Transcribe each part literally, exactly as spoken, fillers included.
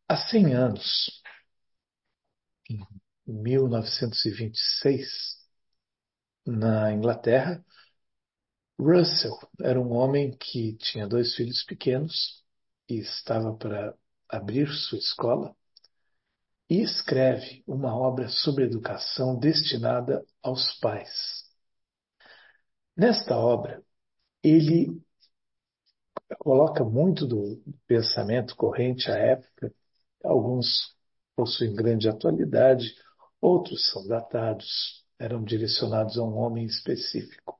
Há cem anos, em mil novecentos e vinte e seis, na Inglaterra, Russell era um homem que tinha dois filhos pequenos e estava para abrir sua escola e escreve uma obra sobre educação destinada aos pais. Nesta obra, ele coloca muito do pensamento corrente à época. Alguns possuem grande atualidade, outros são datados, eram direcionados a um homem específico.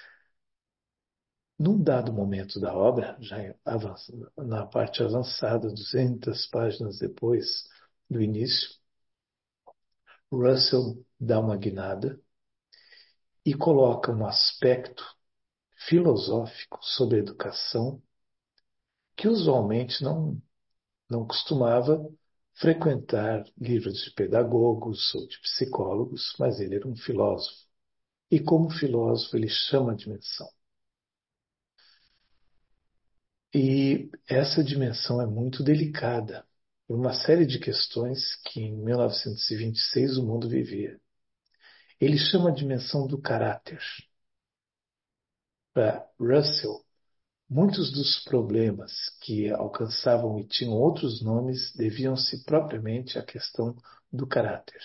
Num dado momento da obra, já na parte avançada, duzentas páginas depois do início, Russell dá uma guinada e coloca um aspecto filosófico sobre a educação que usualmente não, não costumava frequentar livros de pedagogos ou de psicólogos, mas ele era um filósofo. E como filósofo, ele chama a dimensão. E essa dimensão é muito delicada, por uma série de questões que em mil novecentos e vinte e seis o mundo vivia. Ele chama a dimensão do caráter. Para Russell, muitos dos problemas que alcançavam e tinham outros nomes deviam-se propriamente à questão do caráter.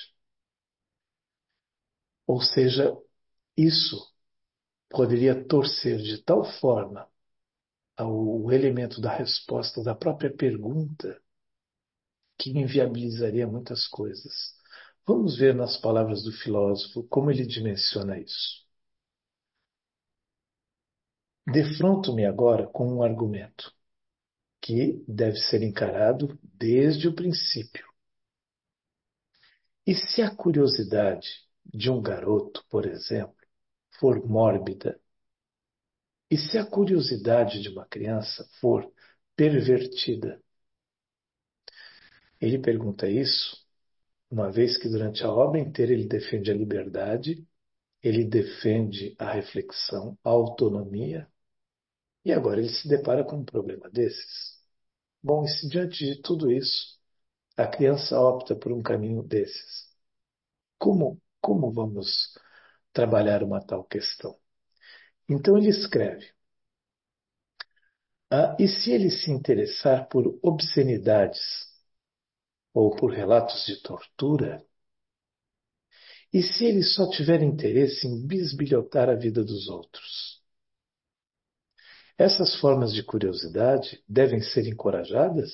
Ou seja, isso poderia torcer de tal forma o elemento da resposta da própria pergunta que inviabilizaria muitas coisas. Vamos ver nas palavras do filósofo como ele dimensiona isso. Defronto-me agora com um argumento que deve ser encarado desde o princípio. E se a curiosidade de um garoto, por exemplo, for mórbida? E se a curiosidade de uma criança for pervertida? Ele pergunta isso, uma vez que durante a obra inteira ele defende a liberdade, ele defende a reflexão, a autonomia, e agora ele se depara com um problema desses. Bom, e se diante de tudo isso, a criança opta por um caminho desses, como, como vamos trabalhar uma tal questão? Então ele escreve: ah, e se ele se interessar por obscenidades ou por relatos de tortura? E se ele só tiver interesse em bisbilhotar a vida dos outros? Essas formas de curiosidade devem ser encorajadas?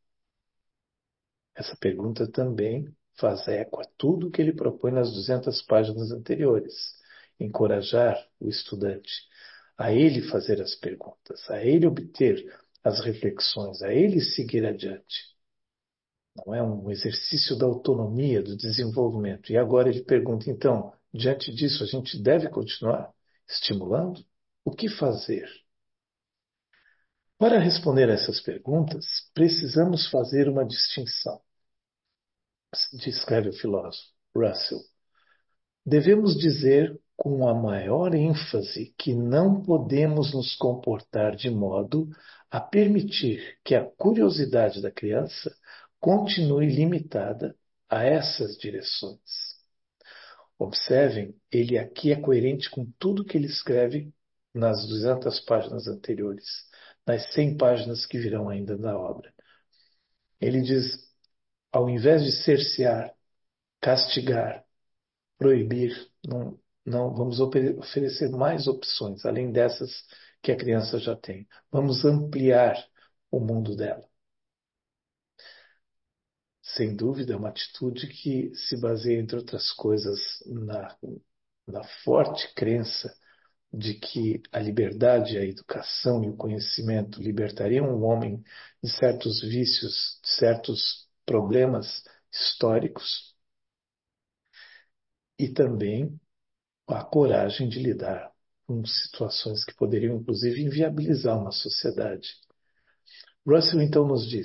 Essa pergunta também faz eco a tudo o que ele propõe nas duzentas páginas anteriores. Encorajar o estudante a ele fazer as perguntas, a ele obter as reflexões, a ele seguir adiante. Não é um exercício da autonomia, do desenvolvimento. E agora ele pergunta, então, diante disso, a gente deve continuar estimulando? O que fazer? Para responder a essas perguntas, precisamos fazer uma distinção, descreve o filósofo Russell. Devemos dizer com a maior ênfase que não podemos nos comportar de modo a permitir que a curiosidade da criança continue limitada a essas direções. Observem, ele aqui é coerente com tudo que ele escreve nas duzentas páginas anteriores, nas cem páginas que virão ainda da obra. Ele diz, ao invés de cercear, castigar, proibir, não, não vamos oferecer mais opções, além dessas que a criança já tem. Vamos ampliar o mundo dela. Sem dúvida, é uma atitude que se baseia, entre outras coisas, na, na forte crença de que a liberdade, a educação e o conhecimento libertariam o homem de certos vícios, de certos problemas históricos, e também a coragem de lidar com situações que poderiam, inclusive, inviabilizar uma sociedade. Russell então nos diz: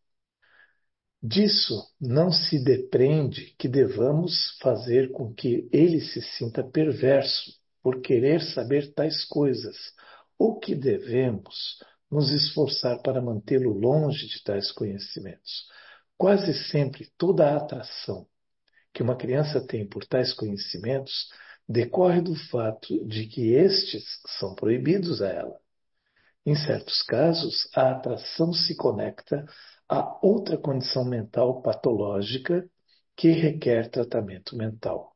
disso não se depreende que devamos fazer com que ele se sinta perverso por querer saber tais coisas, ou que devemos nos esforçar para mantê-lo longe de tais conhecimentos. Quase sempre toda a atração que uma criança tem por tais conhecimentos decorre do fato de que estes são proibidos a ela. Em certos casos, a atração se conecta a outra condição mental patológica que requer tratamento mental.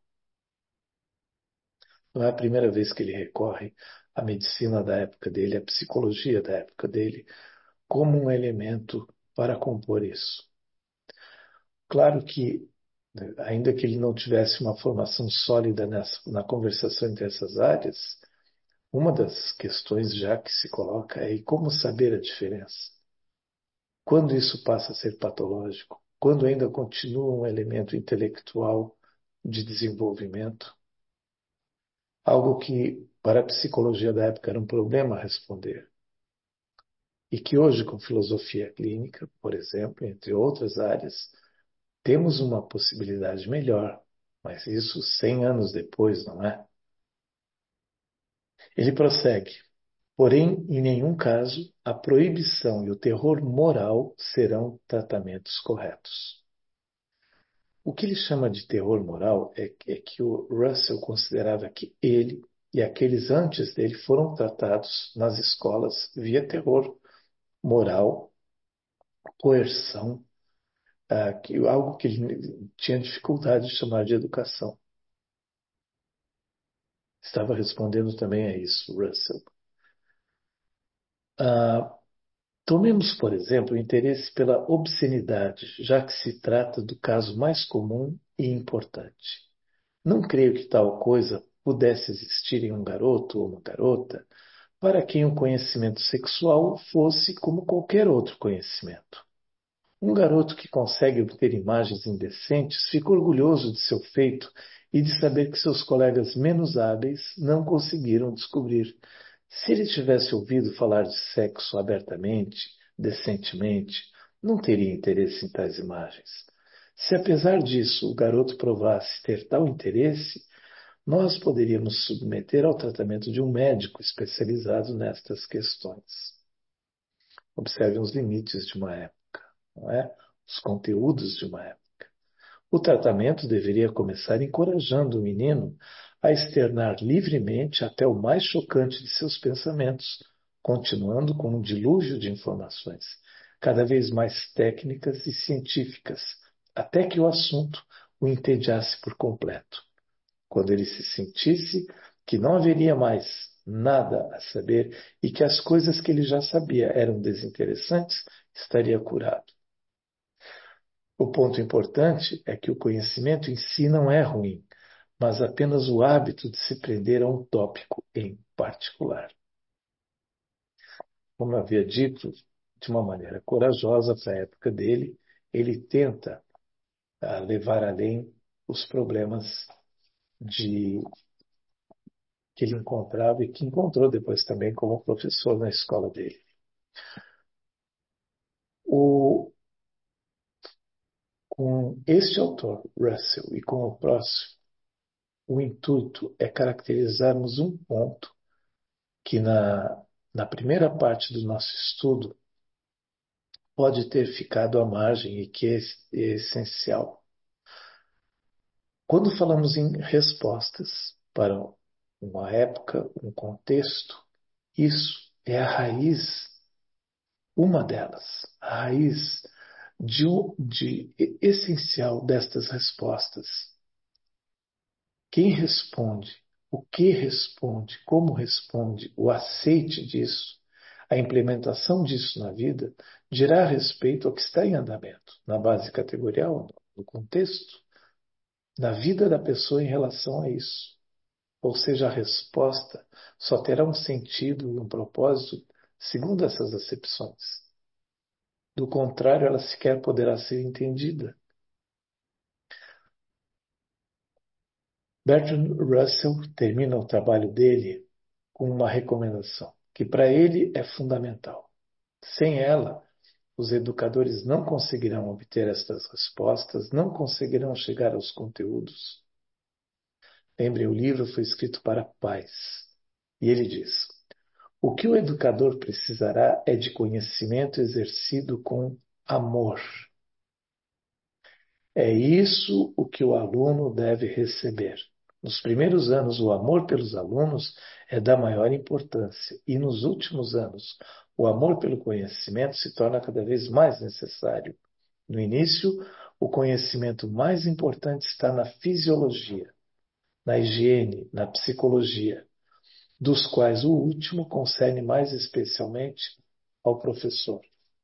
Não é a primeira vez que ele recorre à medicina da época dele, à psicologia da época dele, como um elemento para compor isso. Claro que, ainda que ele não tivesse uma formação sólida nessa, na conversação entre essas áreas, uma das questões já que se coloca é: e como saber a diferença? Quando isso passa a ser patológico? Quando ainda continua um elemento intelectual de desenvolvimento? Algo que, para a psicologia da época, era um problema a responder. E que hoje, com filosofia clínica, por exemplo, entre outras áreas, temos uma possibilidade melhor. Mas isso cem anos depois, não é? Ele prossegue. Porém, em nenhum caso, a proibição e o terror moral serão tratamentos corretos. O que ele chama de terror moral é, é que o Russell considerava que ele e aqueles antes dele foram tratados nas escolas via terror moral, coerção, ah, que, algo que ele tinha dificuldade de chamar de educação. Estava respondendo também a isso, Russell. Ah, tomemos, por exemplo, o interesse pela obscenidade, já que se trata do caso mais comum e importante. Não creio que tal coisa pudesse existir em um garoto ou uma garota para quem o conhecimento sexual fosse como qualquer outro conhecimento. Um garoto que consegue obter imagens indecentes fica orgulhoso de seu feito e de saber que seus colegas menos hábeis não conseguiram descobrir. Se ele tivesse ouvido falar de sexo abertamente, decentemente, não teria interesse em tais imagens. Se apesar disso o garoto provasse ter tal interesse, nós poderíamos submeter ao tratamento de um médico especializado nestas questões. Observem os limites de uma época, não é? Os conteúdos de uma época. O tratamento deveria começar encorajando o menino a externar livremente até o mais chocante de seus pensamentos, continuando com um dilúvio de informações, cada vez mais técnicas e científicas, até que o assunto o entediasse por completo. Quando ele se sentisse que não haveria mais nada a saber e que as coisas que ele já sabia eram desinteressantes, estaria curado. O ponto importante é que o conhecimento em si não é ruim, mas apenas o hábito de se prender a um tópico em particular. Como eu havia dito, de uma maneira corajosa para a época dele, ele tenta uh, levar além os problemas de que ele encontrava e que encontrou depois também como professor na escola dele. O, com este autor, Russell, e com o próximo, o intuito é caracterizarmos um ponto que na, na primeira parte do nosso estudo pode ter ficado à margem e que é, é essencial. Quando falamos em respostas para uma época, um contexto, isso é a raiz, uma delas, a raiz de, de essencial destas respostas. Quem responde, o que responde, como responde, o aceite disso, a implementação disso na vida, dirá respeito ao que está em andamento, na base categorial, no contexto, na vida da pessoa em relação a isso. Ou seja, a resposta só terá um sentido e um propósito segundo essas acepções. Do contrário, ela sequer poderá ser entendida. Bertrand Russell termina o trabalho dele com uma recomendação, que para ele é fundamental. Sem ela, os educadores não conseguirão obter estas respostas, não conseguirão chegar aos conteúdos. Lembre, o livro foi escrito para pais. E ele diz: o que o educador precisará é de conhecimento exercido com amor. É isso o que o aluno deve receber. Nos primeiros anos, o amor pelos alunos é da maior importância, e nos últimos anos, o amor pelo conhecimento se torna cada vez mais necessário. No início, o conhecimento mais importante está na fisiologia, na higiene, na psicologia, dos quais o último concerne mais especialmente ao professor.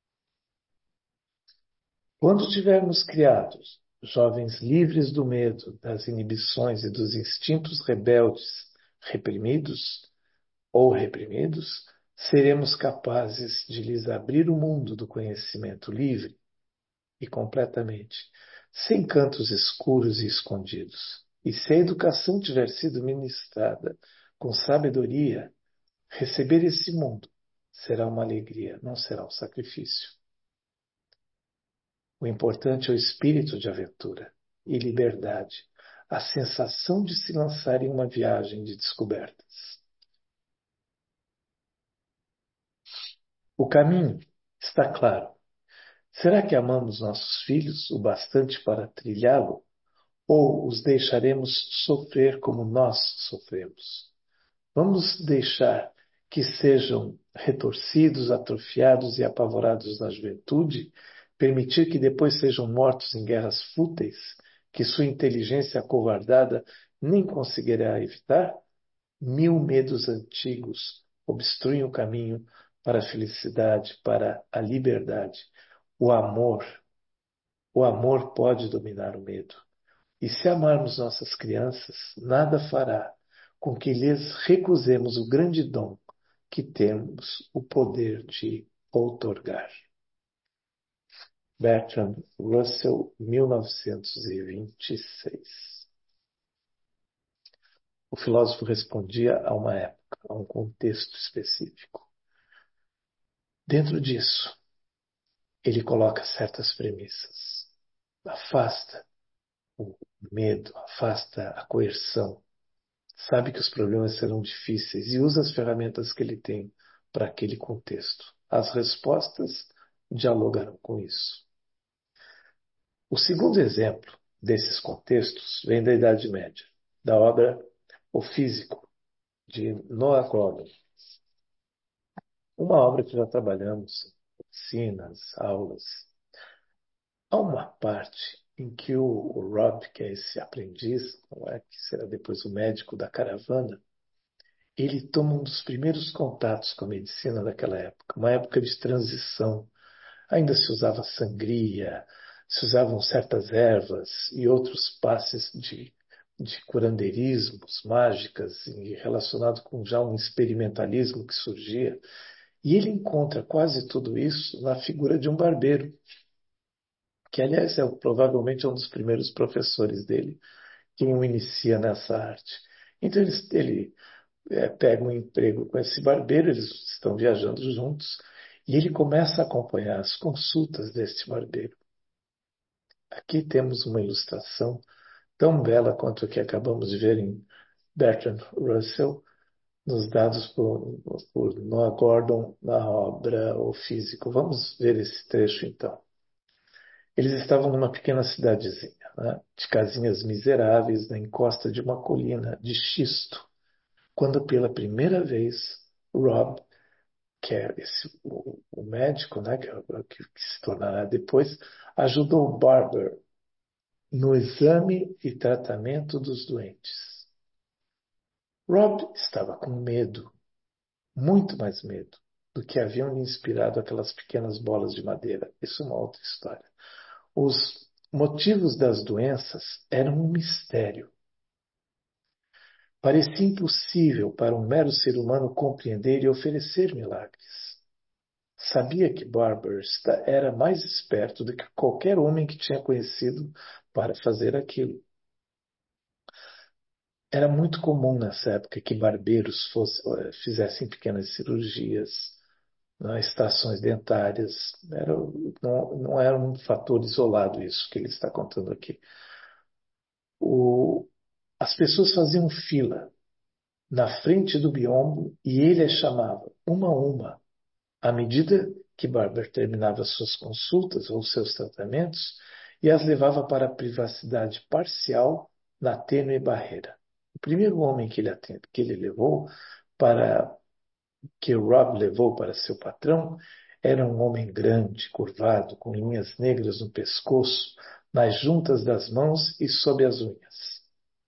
Quando tivermos criados jovens livres do medo, das inibições e dos instintos rebeldes reprimidos ou reprimidos, seremos capazes de lhes abrir o mundo do conhecimento livre e completamente, sem cantos escuros e escondidos. E se a educação tiver sido ministrada com sabedoria, receber esse mundo será uma alegria, não será um sacrifício. O importante é o espírito de aventura e liberdade, a sensação de se lançar em uma viagem de descobertas. O caminho está claro. Será que amamos nossos filhos o bastante para trilhá-lo? Ou os deixaremos sofrer como nós sofremos? Vamos deixar que sejam retorcidos, atrofiados e apavorados na juventude? Permitir que depois sejam mortos em guerras fúteis, que sua inteligência acovardada nem conseguirá evitar? Mil medos antigos obstruem o caminho para a felicidade, para a liberdade. O amor, o amor pode dominar o medo. E se amarmos nossas crianças, nada fará com que lhes recusemos o grande dom que temos o poder de outorgar. Bertrand Russell, mil novecentos e vinte e seis. O filósofo respondia a uma época, a um contexto específico. Dentro disso, ele coloca certas premissas. Afasta o medo, afasta a coerção. Sabe que os problemas serão difíceis e usa as ferramentas que ele tem para aquele contexto. As respostas dialogarão com isso. O segundo exemplo desses contextos vem da Idade Média, da obra O Físico, de Noah Gordon. Uma obra que já trabalhamos em oficinas, aulas. Há uma parte em que o, o Rob, que é esse aprendiz, não é, que será depois o médico da caravana, ele toma um dos primeiros contatos com a medicina daquela época, uma época de transição. Ainda se usava sangria, se usavam certas ervas e outros passes de, de curandeirismos, mágicas, e relacionado com já um experimentalismo que surgia. E ele encontra quase tudo isso na figura de um barbeiro, que, aliás, é provavelmente um dos primeiros professores dele, quem o inicia nessa arte. Então ele, ele é, pega um emprego com esse barbeiro, eles estão viajando juntos, e ele começa a acompanhar as consultas deste barbeiro. Aqui temos uma ilustração tão bela quanto a que acabamos de ver em Bertrand Russell, nos dados por, por Noah Gordon na obra O Físico. Vamos ver esse trecho então. Eles estavam numa pequena cidadezinha, né, de casinhas miseráveis na encosta de uma colina de xisto, quando pela primeira vez Rob, que é esse, o, o médico, né, que, que, que se tornará depois, ajudou Barber no exame e tratamento dos doentes. Rob estava com medo, muito mais medo, do que haviam lhe inspirado aquelas pequenas bolas de madeira. Isso é uma outra história. Os motivos das doenças eram um mistério. Parecia impossível para um mero ser humano compreender e oferecer milagres. Sabia que Barber era mais esperto do que qualquer homem que tinha conhecido para fazer aquilo. Era muito comum nessa época que barbeiros fosse, fizessem pequenas cirurgias, né, estações dentárias. Era, não, não era um fator isolado isso que ele está contando aqui. O, as pessoas faziam fila na frente do biombo e ele as chamava uma a uma. À medida que Barber terminava suas consultas ou seus tratamentos, e as levava para a privacidade parcial da tênue barreira. O primeiro homem que ele, atende, que ele levou para que Rob levou para seu patrão era um homem grande, curvado, com linhas negras no pescoço, nas juntas das mãos e sob as unhas.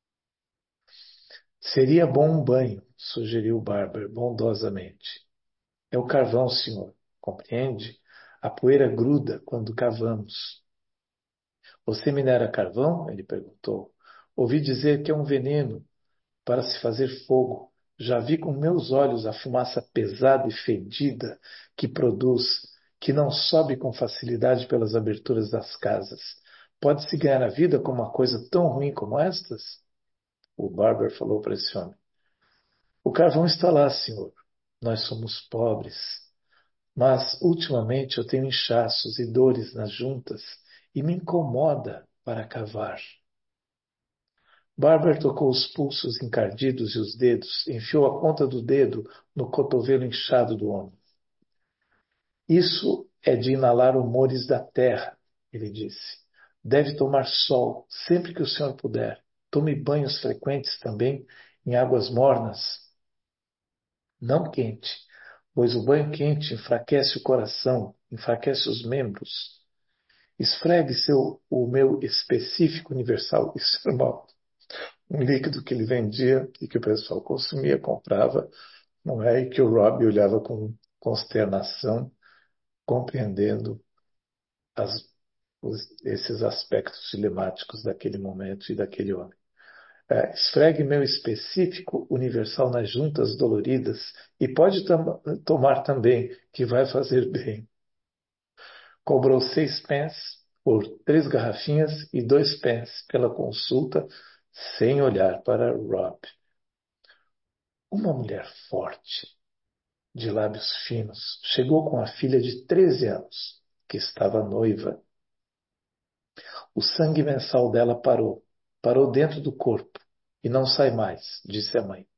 Seria bom um banho, sugeriu Barber bondosamente. É o carvão, senhor. Compreende? A poeira gruda quando cavamos. Você minera carvão? Ele perguntou. Ouvi dizer que é um veneno para se fazer fogo. Já vi com meus olhos a fumaça pesada e fedida que produz, que não sobe com facilidade pelas aberturas das casas. Pode-se ganhar a vida com uma coisa tão ruim como estas? O Barber falou para esse homem. O carvão está lá, senhor. Nós somos pobres. Mas, ultimamente, eu tenho inchaços e dores nas juntas e me incomoda para cavar. Barber tocou os pulsos encardidos e os dedos, enfiou a ponta do dedo no cotovelo inchado do homem. Isso é de inalar humores da terra, ele disse. Deve tomar sol sempre que o senhor puder. Tome banhos frequentes também em águas mornas, não quente, pois o banho quente enfraquece o coração, enfraquece os membros. Esfregue seu, o meu específico universal. Isso é mal. Um líquido que ele vendia e que o pessoal consumia, comprava, não é? E que o Rob olhava com consternação, compreendendo as, os, esses aspectos dilemáticos daquele momento e daquele homem. É, esfregue meu específico universal nas juntas doloridas e pode tam tomar também, que vai fazer bem. Cobrou seis pence por três garrafinhas e dois pence pela consulta, sem olhar para Rob. Uma mulher forte, de lábios finos, chegou com a filha de treze anos, que estava noiva. O sangue mensal dela parou, parou dentro do corpo, e não sai mais, disse a mãe.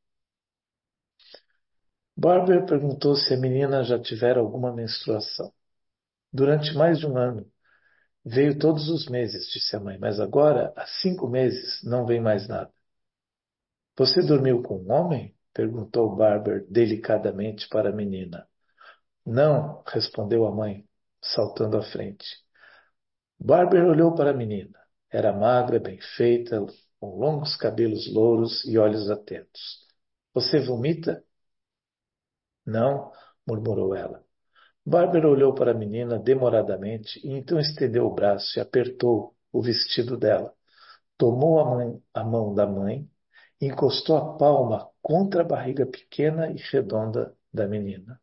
Barber perguntou se a menina já tivera alguma menstruação. Durante mais de um ano. Veio todos os meses, disse a mãe, mas agora, há cinco meses, não vem mais nada. Você dormiu com um homem? Perguntou Barber delicadamente para a menina. Não, respondeu a mãe, saltando à frente. Barber olhou para a menina. Era magra, bem feita, com longos cabelos louros e olhos atentos. Você vomita? Não, murmurou ela. Bárbara olhou para a menina demoradamente e então estendeu o braço e apertou o vestido dela. Tomou a, mãe, a mão da mãe e encostou a palma contra a barriga pequena e redonda da menina.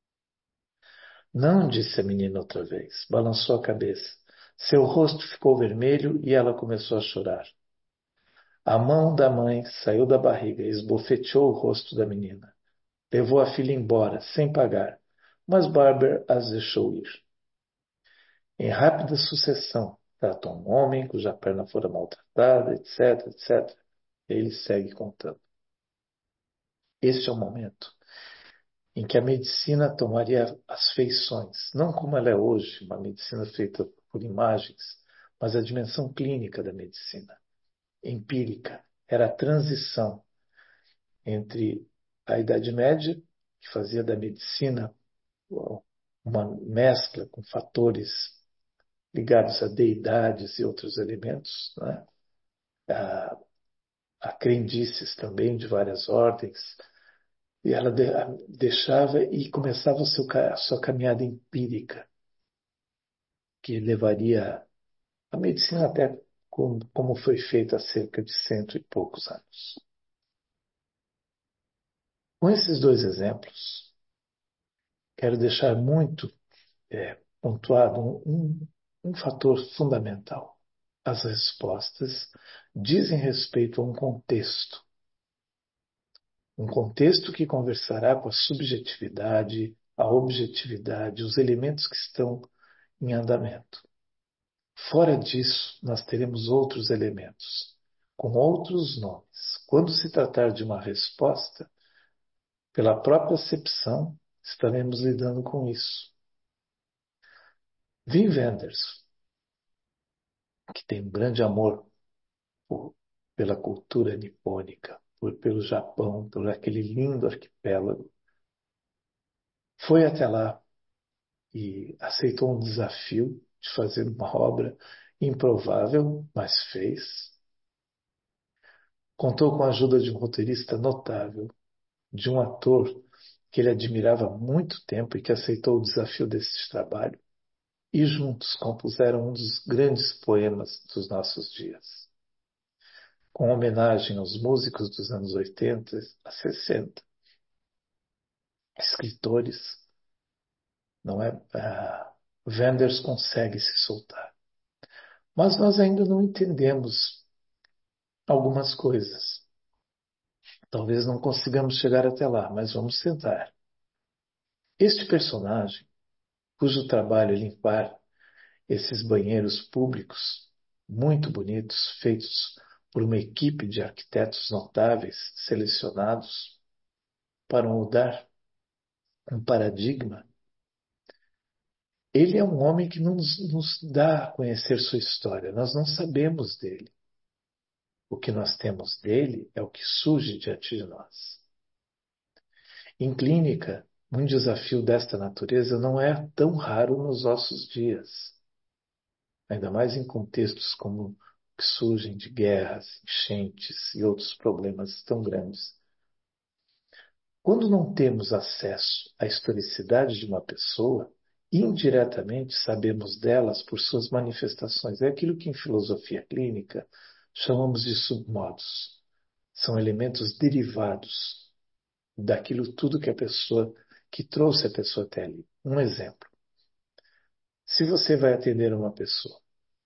Não, disse a menina outra vez. Balançou a cabeça. Seu rosto ficou vermelho e ela começou a chorar. A mão da mãe saiu da barriga e esbofeteou o rosto da menina. Levou a filha embora, sem pagar, mas Barber as deixou ir. Em rápida sucessão, tratou um homem cuja perna fora maltratada, etc, etcétera. Ele segue contando. Este é o momento em que a medicina tomaria as feições, não como ela é hoje, uma medicina feita por imagens, mas a dimensão clínica da medicina, empírica. Era a transição entre a Idade Média, que fazia da medicina uma mescla com fatores ligados a deidades e outros elementos, né? a, a crendices também de várias ordens, e ela de, deixava e começava o seu, a sua caminhada empírica, que levaria a medicina até como, como foi feita há cerca de cento e poucos anos. Com esses dois exemplos, quero deixar muito é, pontuado um, um, um fator fundamental. As respostas dizem respeito a um contexto. Um contexto que conversará com a subjetividade, a objetividade, os elementos que estão em andamento. Fora disso, nós teremos outros elementos, com outros nomes. Quando se tratar de uma resposta, pela própria acepção, estaremos lidando com isso. Wim Wenders que tem um grande amor por- pela cultura nipônica, por, pelo Japão, por aquele lindo arquipélago, foi até lá e aceitou um desafio de fazer uma obra improvável, mas fez. Contou com a ajuda de um roteirista notável, de um ator que ele admirava há muito tempo e que aceitou o desafio desse trabalho, e juntos compuseram um dos grandes poemas dos nossos dias, com homenagem aos músicos dos anos oitenta a sessenta, escritores, não é? Ah, Wenders consegue se soltar. Mas nós ainda não entendemos algumas coisas. Talvez não consigamos chegar até lá, mas vamos tentar. Este personagem, cujo trabalho é limpar esses banheiros públicos muito bonitos, feitos por uma equipe de arquitetos notáveis, selecionados para mudar um paradigma, ele é um homem que não nos, nos dá a conhecer sua história. Nós não sabemos dele. O que nós temos dele é o que surge diante de nós. Em clínica, um desafio desta natureza não é tão raro nos nossos dias, ainda mais em contextos como que surgem de guerras, enchentes e outros problemas tão grandes. Quando não temos acesso à historicidade de uma pessoa, indiretamente sabemos delas por suas manifestações. É aquilo que em filosofia clínica chamamos de submodos. São elementos derivados daquilo tudo que a pessoa, que trouxe a pessoa até ali. Um exemplo. Se você vai atender uma pessoa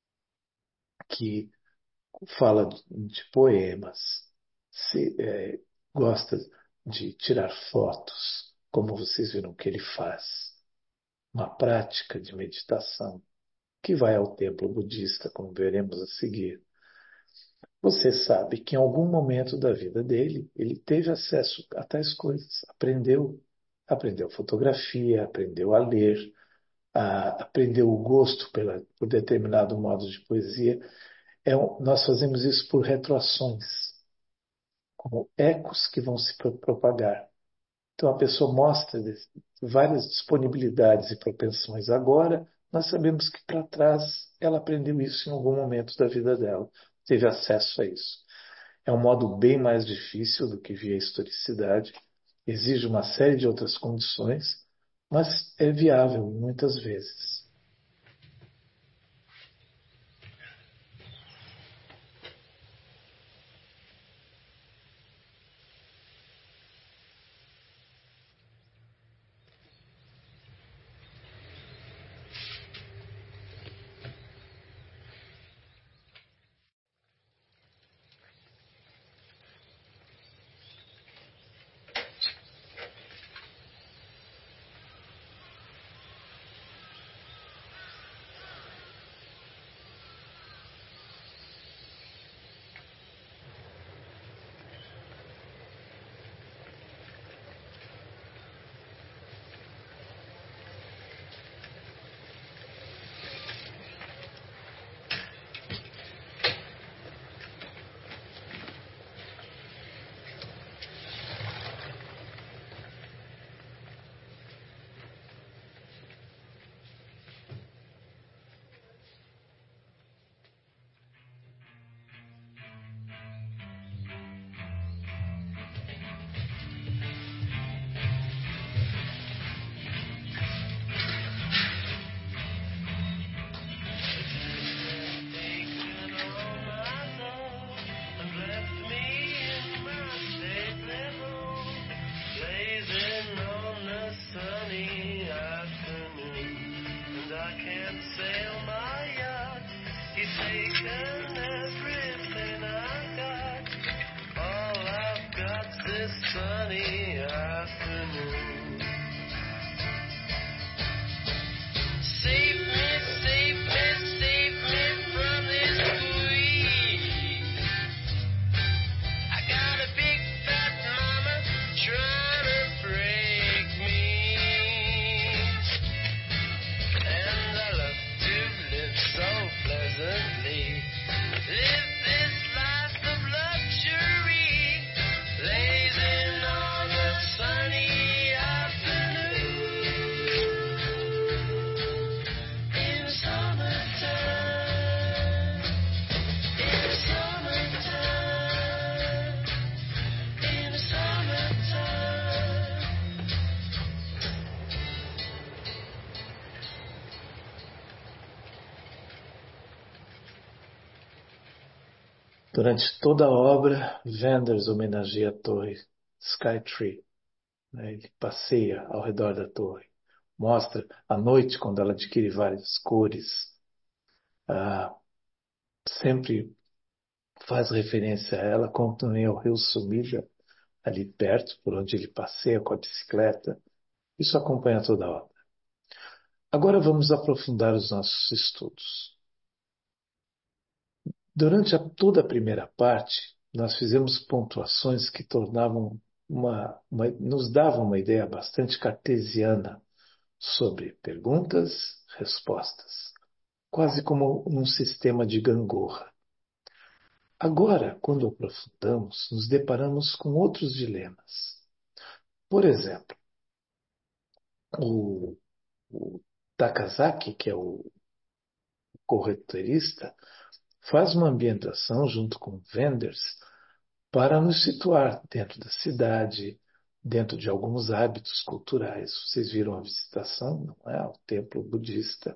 que fala de poemas, se é, gosta de tirar fotos, como vocês viram que ele faz, uma prática de meditação, que vai ao templo budista, como veremos a seguir. Você sabe que em algum momento da vida dele, ele teve acesso a tais coisas, aprendeu, aprendeu fotografia, aprendeu a ler, a, aprendeu o gosto pela, por determinado modo de poesia. É, nós fazemos isso por retroações, como ecos que vão se propagar. Então a pessoa mostra várias disponibilidades e propensões agora, nós sabemos que para trás ela aprendeu isso em algum momento da vida dela, teve acesso a isso. É um modo bem mais difícil do que via historicidade, exige uma série de outras condições, mas é viável muitas vezes. Live this life of luxury, blazing on a sunny afternoon in summertime, in summertime, in summertime. Durante toda a obra, Wenders homenageia a torre Skytree, né? Ele passeia ao redor da torre, mostra à noite quando ela adquire várias cores, ah, sempre faz referência a ela, como também ao rio Sumida, ali perto, por onde ele passeia com a bicicleta. Isso acompanha toda a obra. Agora vamos aprofundar os nossos estudos. Durante a, toda a primeira parte, nós fizemos pontuações que tornavam uma, uma, nos davam uma ideia bastante cartesiana sobre perguntas, respostas, quase como um sistema de gangorra. Agora, quando aprofundamos, nos deparamos com outros dilemas. Por exemplo, o, o Takazaki, que é o corretorista, faz uma ambientação junto com Wenders para nos situar dentro da cidade, dentro de alguns hábitos culturais. Vocês viram a visitação, não é? Ao templo budista,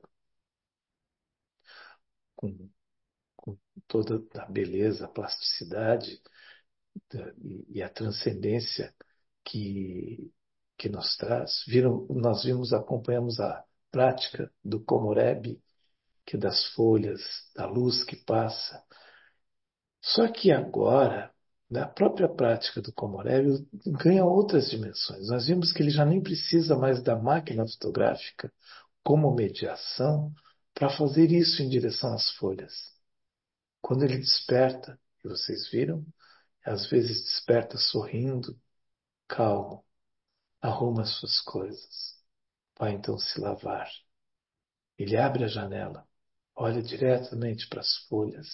com, com toda a beleza, a plasticidade da- e, e a transcendência que, que nos traz. Viram, nós vimos, acompanhamos a prática do Komorebi, que é das folhas, da luz que passa. Só que agora, na própria prática do Komorebi, ganha outras dimensões. Nós vimos que ele já nem precisa mais da máquina fotográfica como mediação para fazer isso em direção às folhas. Quando ele desperta, e vocês viram, às vezes desperta sorrindo, calmo, arruma suas coisas, vai então se lavar. Ele abre a janela, olha diretamente para as folhas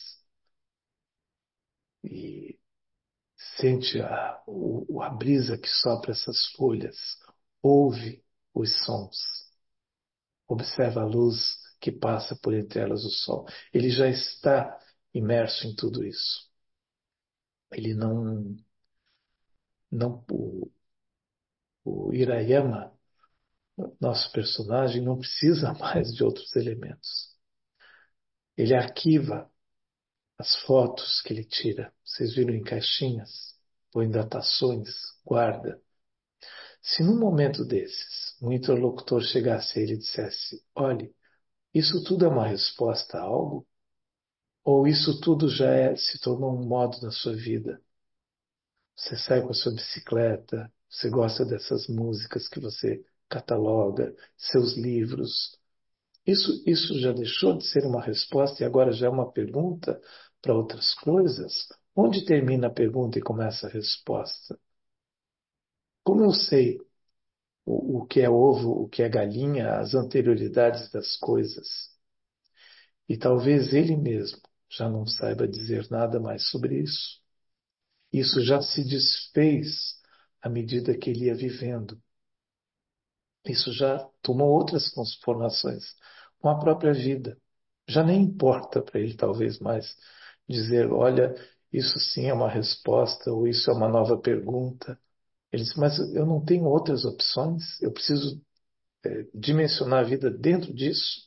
e sente a, o, a brisa que sopra essas folhas, ouve os sons, observa a luz que passa por entre elas o sol. Ele já está imerso em tudo isso. Ele não, não o, o Hirayama, nosso personagem, não precisa mais de outros elementos. Ele arquiva as fotos que ele tira. Vocês viram em caixinhas, põe datações, guarda. Se num momento desses um interlocutor chegasse a ele e dissesse: olhe, isso tudo é uma resposta a algo? Ou isso tudo já é, se tornou um modo na sua vida? Você sai com a sua bicicleta, você gosta dessas músicas que você cataloga, seus livros. Isso, isso já deixou de ser uma resposta e agora já é uma pergunta para outras coisas? Onde termina a pergunta e começa a resposta? Como eu sei o, o que é ovo, o que é galinha, as anterioridades das coisas? E talvez ele mesmo já não saiba dizer nada mais sobre isso. Isso já se desfez à medida que ele ia vivendo. Isso já tomou outras transformações com a própria vida. Já nem importa para ele, talvez, mais dizer: olha, isso sim é uma resposta, ou isso é uma nova pergunta. Ele diz: mas eu não tenho outras opções, eu preciso é, dimensionar a vida dentro disso.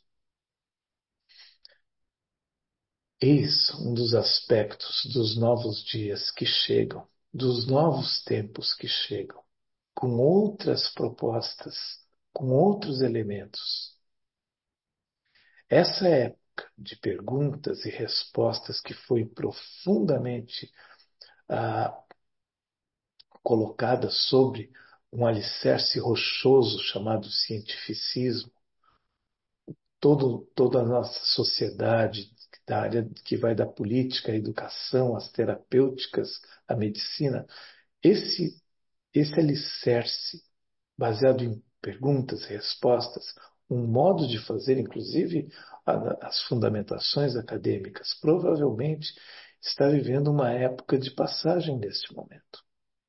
Eis um dos aspectos dos novos dias que chegam, dos novos tempos que chegam, com outras propostas, com outros elementos. Essa época de perguntas e respostas que foi profundamente ah, colocada sobre um alicerce rochoso chamado cientificismo, todo, toda a nossa sociedade, da área que vai da política, à educação, às terapêuticas, à medicina, esse, esse alicerce baseado em perguntas e respostas, um modo de fazer, inclusive a, as fundamentações acadêmicas, provavelmente está vivendo uma época de passagem neste momento.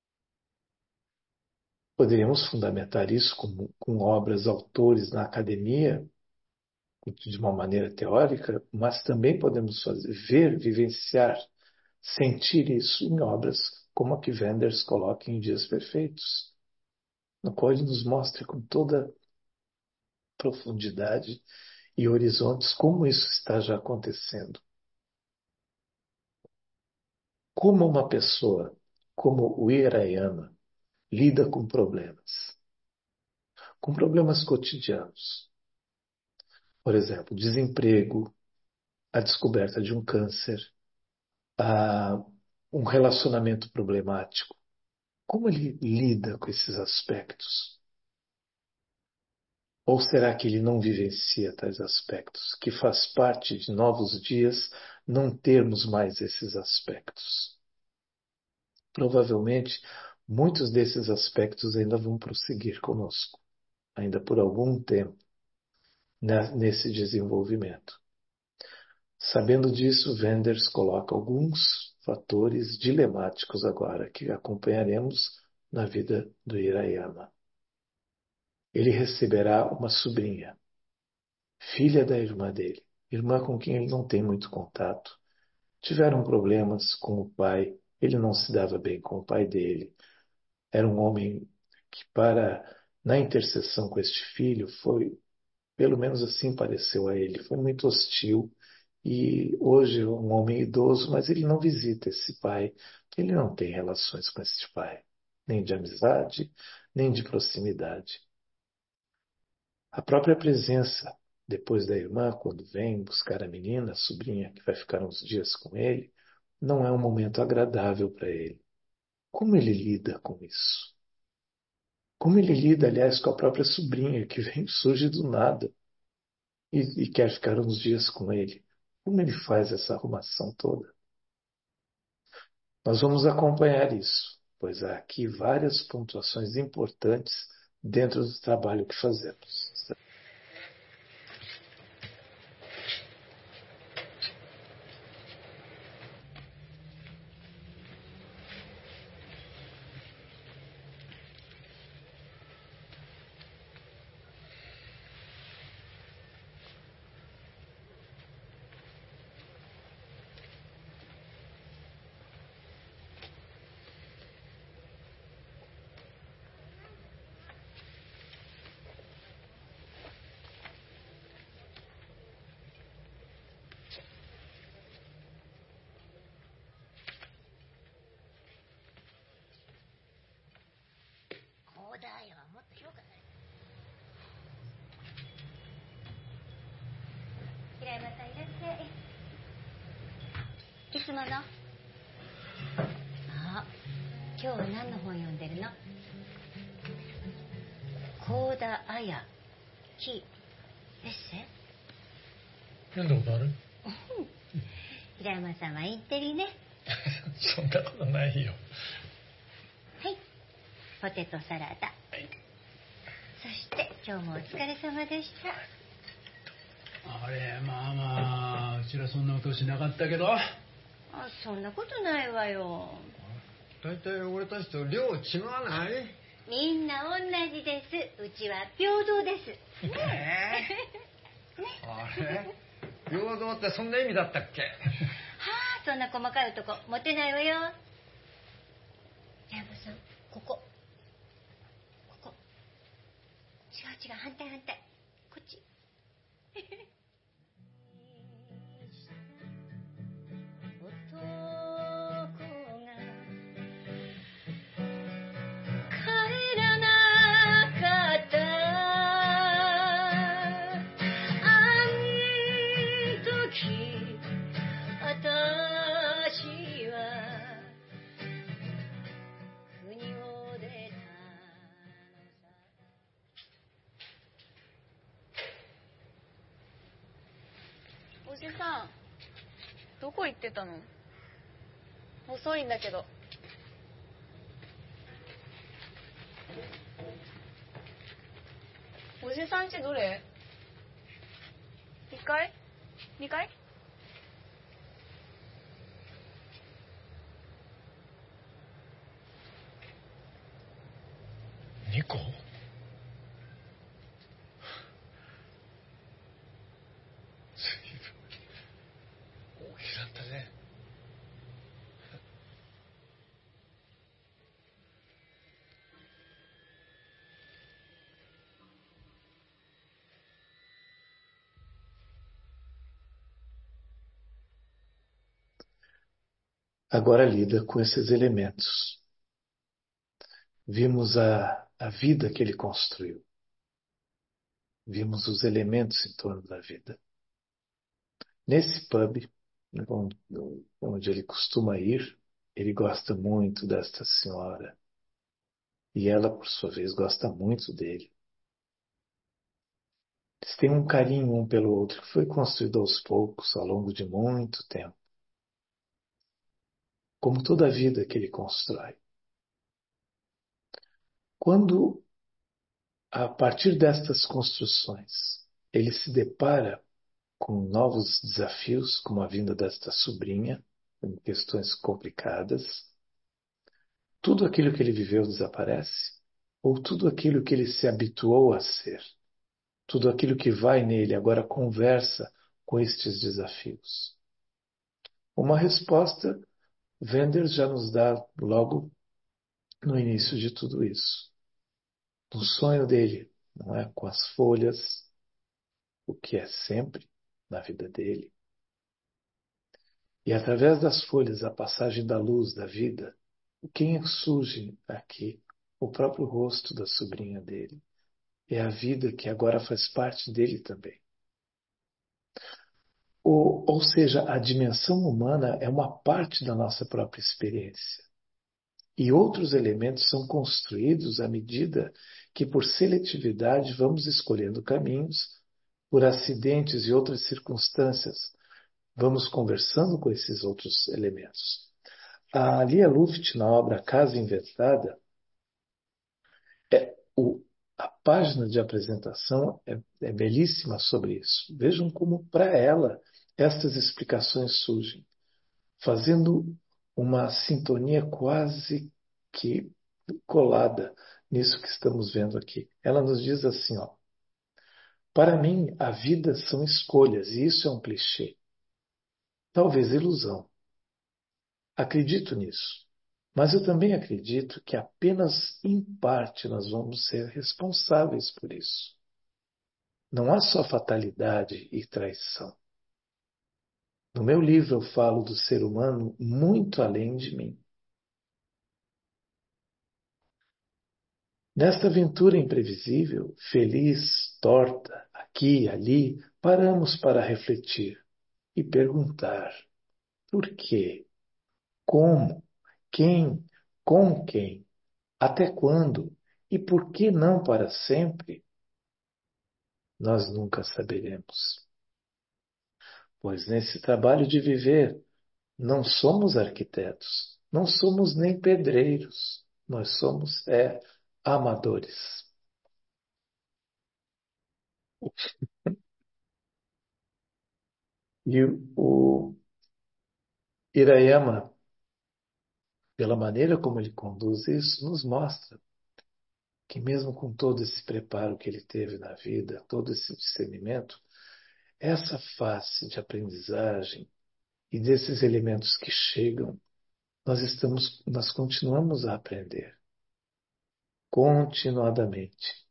Poderíamos fundamentar isso com, com obras, autores na academia, de uma maneira teórica, mas também podemos fazer, ver, vivenciar, sentir isso em obras como a que Wenders coloca em Dias Perfeitos, no qual ele nos mostra com toda profundidade e horizontes como isso está já acontecendo. Como uma pessoa, como o Hirayama, lida com problemas, com problemas cotidianos. Por exemplo, desemprego, a descoberta de um câncer, a um relacionamento problemático. Como ele lida com esses aspectos? Ou será que ele não vivencia tais aspectos, que faz parte de novos dias não termos mais esses aspectos? Provavelmente, muitos desses aspectos ainda vão prosseguir conosco, ainda por algum tempo, nesse desenvolvimento. Sabendo disso, Wenders coloca alguns fatores dilemáticos agora que acompanharemos na vida do Hirayama. Ele receberá uma sobrinha, filha da irmã dele, irmã com quem ele não tem muito contato. Tiveram problemas com o pai, ele não se dava bem com o pai dele. Era um homem que, para na intercessão com este filho, foi, pelo menos assim pareceu a ele, foi muito hostil. E hoje é um homem idoso, mas ele não visita esse pai, ele não tem relações com este pai, nem de amizade, nem de proximidade. A própria presença, depois da irmã, quando vem buscar a menina, a sobrinha, que vai ficar uns dias com ele, não é um momento agradável para ele. Como ele lida com isso? Como ele lida, aliás, com a própria sobrinha, que vem, surge do nada e, e quer ficar uns dias com ele? Como ele faz essa arrumação toda? Nós vamos acompanhar isso, pois há aqui várias pontuações importantes dentro do trabalho que fazemos. 広大はもっと評価されて平山さんいらっしゃい。いつもの。あ、今日は何の本読んでるの？幸田綾木エッセイ？ 読んだことある？ 平山さんはインテリね。 そんなことないよ。 はい、ポテトサラダ。はい。そして今日もお疲れ様でした。 あれ、まあまあ、うちらそんなお年なかったけど。あ、 そんなことないわよ。 だいたい俺たちと量違わない？ みんな同じです。うちは平等です。ねえー、ね、あれ平等ってそんな意味だったっけ？はあ、そんな細かい男モテないわよ。山さん、ここ。ここ。違う違う、反対反対。こっち。 おじさん、どこ行ってたの？遅いんだけど。おじさんちどれ？ っかい ?に 階にこずいぶん大きくなったね。 Agora lida com esses elementos. Vimos a, a vida que ele construiu. Vimos os elementos em torno da vida. Nesse pub, onde, onde ele costuma ir, ele gosta muito desta senhora. E ela, por sua vez, gosta muito dele. Eles têm um carinho um pelo outro que foi construído aos poucos, ao longo de muito tempo. Como toda a vida que ele constrói. Quando, a partir destas construções, ele se depara com novos desafios, como a vinda desta sobrinha, em questões complicadas, tudo aquilo que ele viveu desaparece? Ou tudo aquilo que ele se habituou a ser? Tudo aquilo que vai nele agora conversa com estes desafios? Uma resposta, Wenders já nos dá logo no início de tudo isso. No sonho dele, não é? Com as folhas, o que é sempre na vida dele. E através das folhas, a passagem da luz da vida, quem surge aqui? O próprio rosto da sobrinha dele. É a vida que agora faz parte dele também. Ou, ou seja, a dimensão humana é uma parte da nossa própria experiência. E outros elementos são construídos à medida que, por seletividade, vamos escolhendo caminhos, por acidentes e outras circunstâncias, vamos conversando com esses outros elementos. A Lia Luft, na obra Casa Inventada, é, o, a página de apresentação é, é belíssima sobre isso. Vejam como, para ela, estas explicações surgem, fazendo uma sintonia quase que colada nisso que estamos vendo aqui. Ela nos diz assim, ó, para mim, a vida são escolhas, e isso é um clichê. Talvez ilusão. Acredito nisso. Mas eu também acredito que apenas em parte nós vamos ser responsáveis por isso. Não há só fatalidade e traição. No meu livro eu falo do ser humano muito além de mim. Nesta aventura imprevisível, feliz, torta, aqui e ali, paramos para refletir e perguntar: por quê? Como? Quem? Com quem? Até quando? E por que não para sempre? Nós nunca saberemos. Pois nesse trabalho de viver, não somos arquitetos, não somos nem pedreiros, nós somos, é, amadores. E o Hirayama, pela maneira como ele conduz isso, nos mostra que mesmo com todo esse preparo que ele teve na vida, todo esse discernimento, essa face de aprendizagem e desses elementos que chegam, nós estamos, nós continuamos a aprender continuadamente.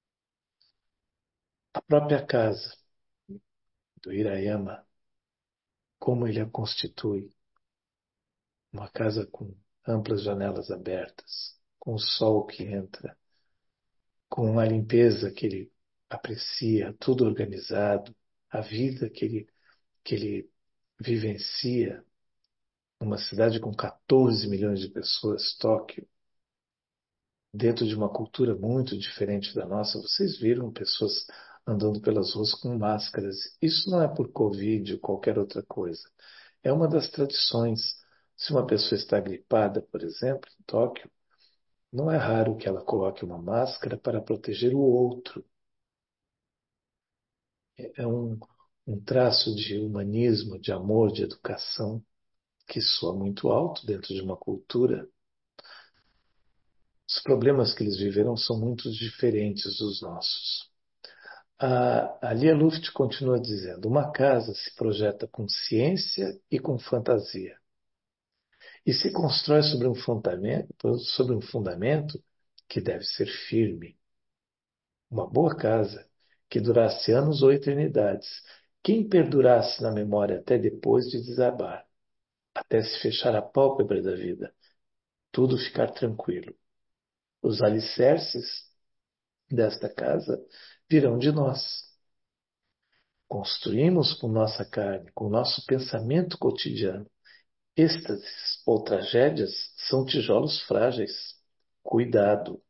A própria casa do Hirayama, como ele a constitui, uma casa com amplas janelas abertas, com o sol que entra, com a limpeza que ele aprecia, tudo organizado, a vida que ele, que ele vivencia numa cidade com quatorze milhões de pessoas, Tóquio, dentro de uma cultura muito diferente da nossa. Vocês viram pessoas andando pelas ruas com máscaras. Isso não é por Covid ou qualquer outra coisa. É uma das tradições. Se uma pessoa está gripada, por exemplo, em Tóquio, não é raro que ela coloque uma máscara para proteger o outro. É um, um traço de humanismo, de amor, de educação, que soa muito alto dentro de uma cultura. Os problemas que eles viveram são muito diferentes dos nossos. A, a Lia Luft continua dizendo: uma casa se projeta com ciência e com fantasia. E se constrói sobre um fundamento, sobre um fundamento que deve ser firme. Uma boa casa que durasse anos ou eternidades, quem perdurasse na memória até depois de desabar, até se fechar a pálpebra da vida, tudo ficar tranquilo. Os alicerces desta casa virão de nós. Construímos com nossa carne, com nosso pensamento cotidiano. Êxtases ou tragédias são tijolos frágeis. Cuidado.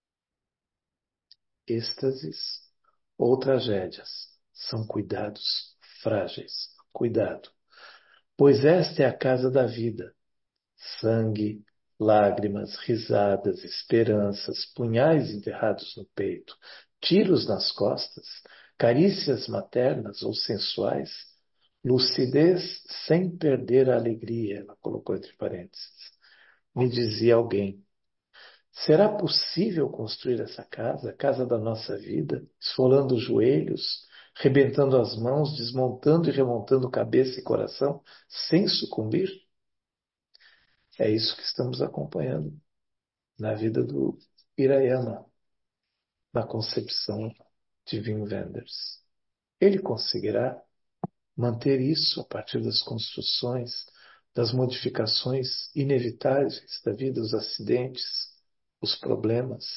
Êxtases ou tragédias são cuidados frágeis. Cuidado. Pois esta é a casa da vida. Sangue, lágrimas, risadas, esperanças, punhais enterrados no peito, tiros nas costas, carícias maternas ou sensuais, lucidez sem perder a alegria, ela colocou entre parênteses. Me dizia alguém: será possível construir essa casa, a casa da nossa vida, esfolando os joelhos, rebentando as mãos, desmontando e remontando cabeça e coração, sem sucumbir? É isso que estamos acompanhando na vida do Hirayama, na concepção de Wim Wenders. Ele conseguirá manter isso a partir das construções, das modificações inevitáveis da vida, os acidentes, os problemas.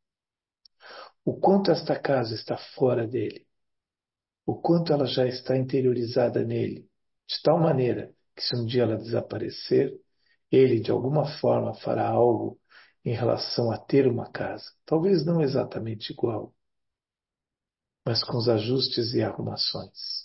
O quanto esta casa está fora dele, o quanto ela já está interiorizada nele, de tal maneira que se um dia ela desaparecer, ele de alguma forma fará algo em relação a ter uma casa. Talvez não exatamente igual, mas com os ajustes e arrumações.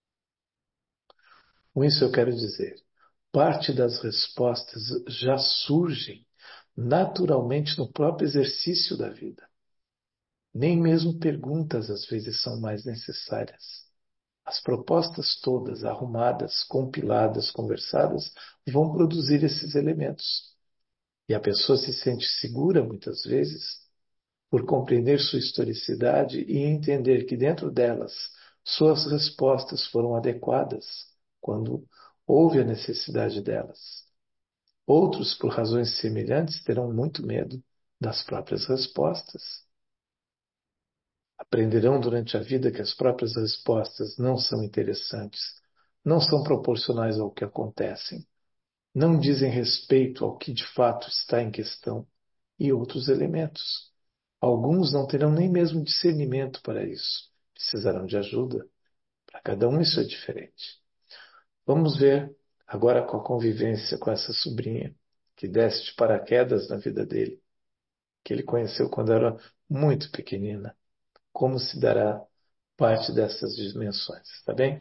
Com isso eu quero dizer, parte das respostas já surgem naturalmente no próprio exercício da vida. Nem mesmo perguntas às vezes são mais necessárias. As propostas todas, arrumadas, compiladas, conversadas, vão produzir esses elementos. E a pessoa se sente segura, muitas vezes, por compreender sua historicidade e entender que dentro delas suas respostas foram adequadas quando houve a necessidade delas. Outros, por razões semelhantes, terão muito medo das próprias respostas. Aprenderão durante a vida que as próprias respostas não são interessantes, não são proporcionais ao que acontecem, não dizem respeito ao que de fato está em questão e outros elementos. Alguns não terão nem mesmo discernimento para isso, precisarão de ajuda. Para cada um isso é diferente. Vamos ver agora com a convivência com essa sobrinha que desce de paraquedas na vida dele, que ele conheceu quando era muito pequenina. Como se dará parte dessas dimensões, tá bem?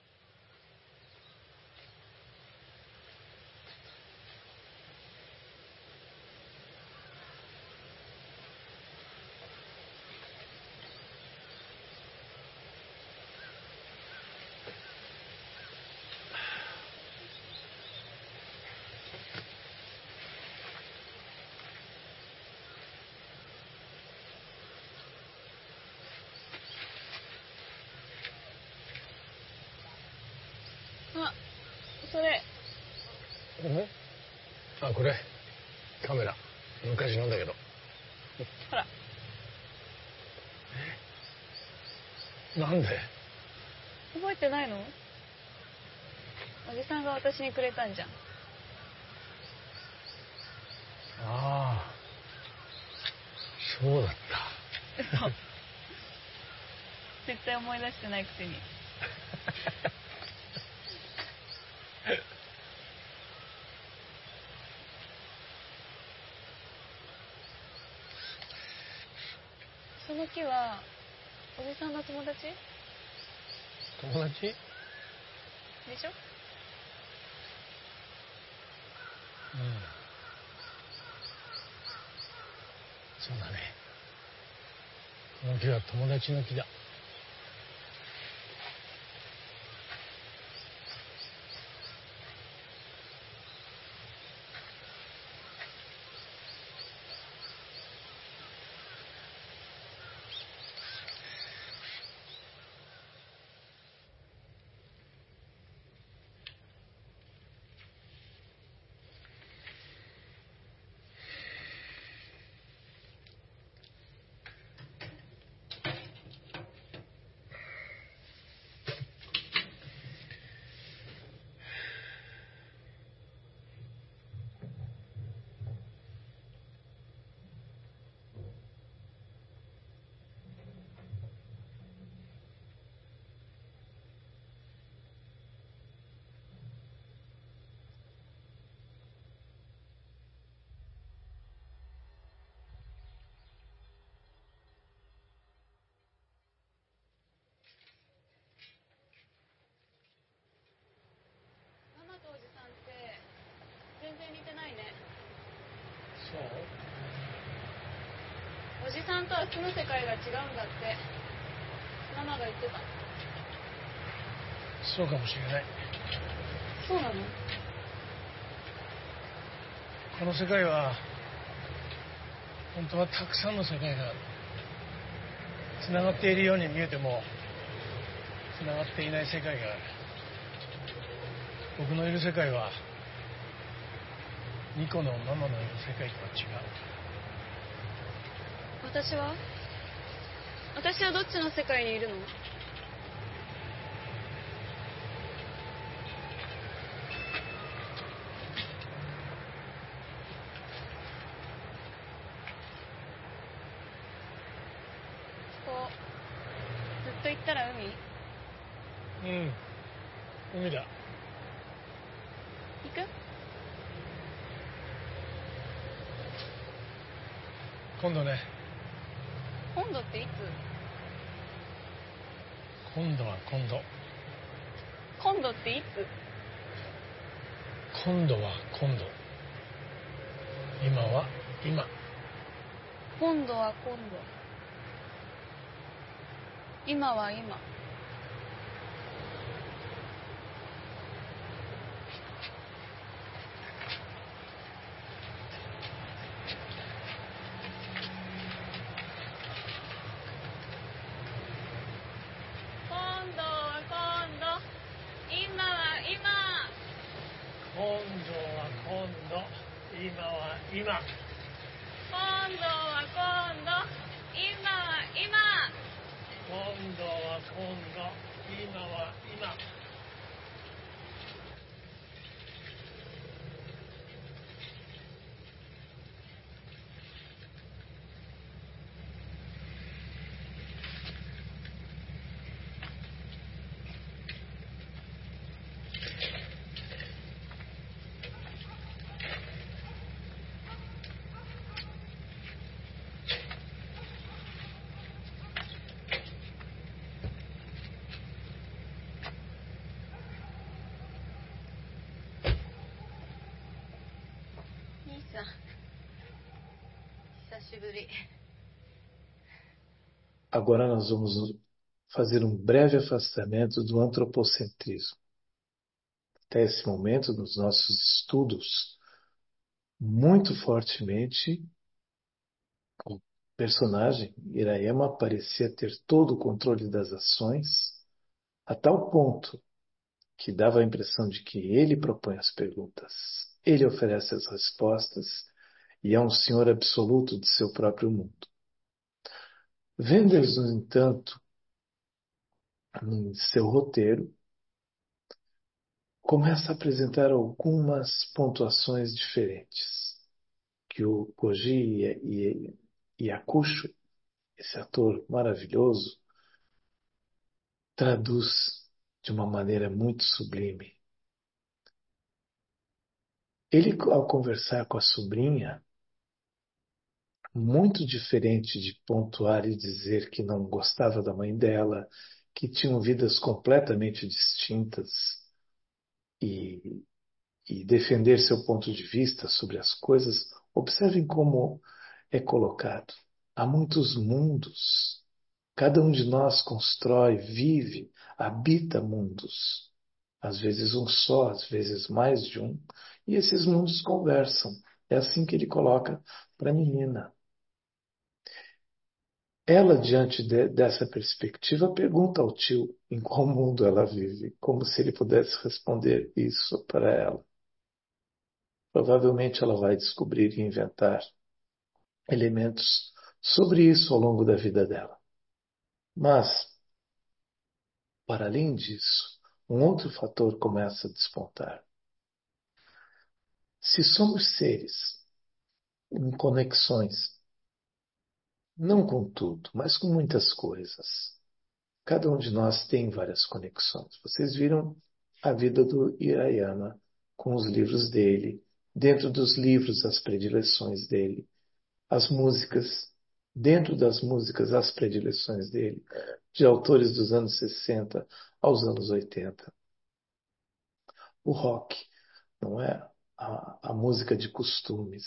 あ、それあ、これカメラ昔のだけど。 ほらなんで？ 覚えてないの？おじさんが私にくれたんじゃん。 ああ、そうだった。 嘘絶対思い出してないくせに。その木はおじさんの友達で友達？ しょ？ うん。そうだね。この木は友達の木だ。 似てないね。 そう？ おじさんとは住む世界が違うんだってママが言ってた。 そうかもしれない。 そうなの？ この世界は本当はたくさんの世界がつながっているように見えてもつながっていない世界がある。僕のいる世界はニコのママのいる世界とは違う。 私は私はどっちの世界にいるの？こうずっと行ったら海？ うん海だ。 行く？ 今度ね。 今度っていつ？ 今度は今度。 今度っていつ？ 今度は今度。今は今。 今度は今度。今は今。今度は今度。今は今。 今度は今度。今は今。 今度は今度。今は今。 今度は今度。今は今。 兄さん、久しぶり。 Agora nós vamos fazer um breve afastamento do antropocentrismo. Até esse momento, nos nossos estudos, muito fortemente, o personagem Hirayama parecia ter todo o controle das ações, a tal ponto que dava a impressão de que ele propõe as perguntas, ele oferece as respostas e é um senhor absoluto de seu próprio mundo. Wenders, no entanto, em seu roteiro, começa a apresentar algumas pontuações diferentes, que o Koji Yakusho, esse ator maravilhoso, traduz de uma maneira muito sublime. Ele, ao conversar com a sobrinha, muito diferente de pontuar e dizer que não gostava da mãe dela, que tinham vidas completamente distintas e, e defender seu ponto de vista sobre as coisas, observem como é colocado. Há muitos mundos. Cada um de nós constrói, vive, habita mundos. Às vezes um só, às vezes mais de um. E esses mundos conversam. É assim que ele coloca para a menina. Ela, diante de, dessa perspectiva, pergunta ao tio em qual mundo ela vive, como se ele pudesse responder isso para ela. Provavelmente ela vai descobrir e inventar elementos sobre isso ao longo da vida dela. Mas, para além disso, um outro fator começa a despontar. Se somos seres em conexões, não com tudo, mas com muitas coisas, cada um de nós tem várias conexões. Vocês viram a vida do Hirayama com os livros dele, dentro dos livros as predileções dele, as músicas, dentro das músicas as predileções dele, de autores dos anos sessenta aos anos oitenta. O rock, não é? a, a música de costumes,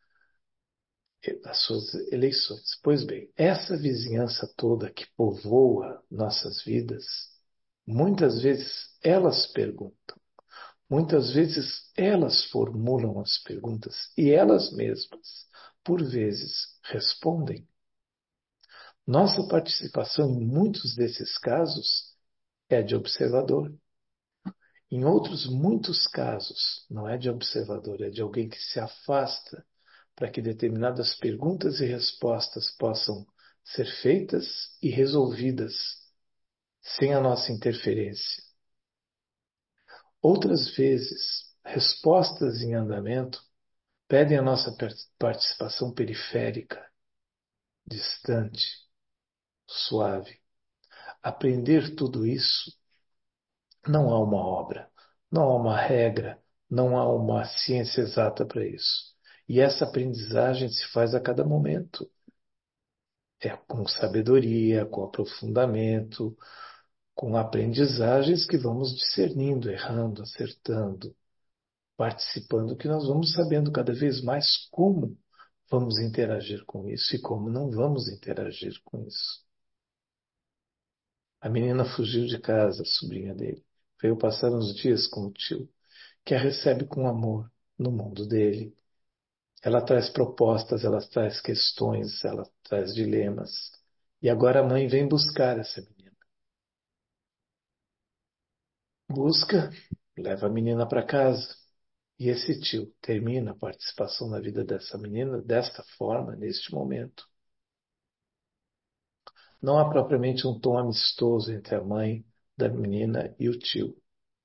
as suas eleições. Pois bem, essa vizinhança toda que povoa nossas vidas, muitas vezes elas perguntam, muitas vezes elas formulam as perguntas e elas mesmas, por vezes, respondem. Nossa participação em muitos desses casos é de observador. Em outros muitos casos, não é de observador, é de alguém que se afasta para que determinadas perguntas e respostas possam ser feitas e resolvidas sem a nossa interferência. Outras vezes, respostas em andamento pedem a nossa participação periférica, distante, suave. Aprender tudo isso não há uma obra, não há uma regra, não há uma ciência exata para isso. E essa aprendizagem se faz a cada momento. É com sabedoria, com aprofundamento, com aprendizagens que vamos discernindo, errando, acertando, participando, que nós vamos sabendo cada vez mais como vamos interagir com isso e como não vamos interagir com isso. A menina fugiu de casa, a sobrinha dele. Veio passar uns dias com o tio, que a recebe com amor no mundo dele. Ela traz propostas, ela traz questões, ela traz dilemas. E agora a mãe vem buscar essa menina. Busca, leva a menina para casa. E esse tio termina a participação na vida dessa menina desta forma, neste momento. Não há propriamente um tom amistoso entre a mãe da menina e o tio.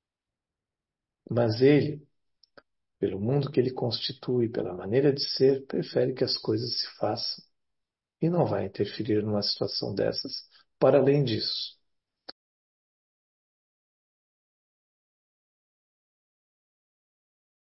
Mas ele, pelo mundo que ele constitui, pela maneira de ser, prefere que as coisas se façam e não vai interferir numa situação dessas. Para além disso,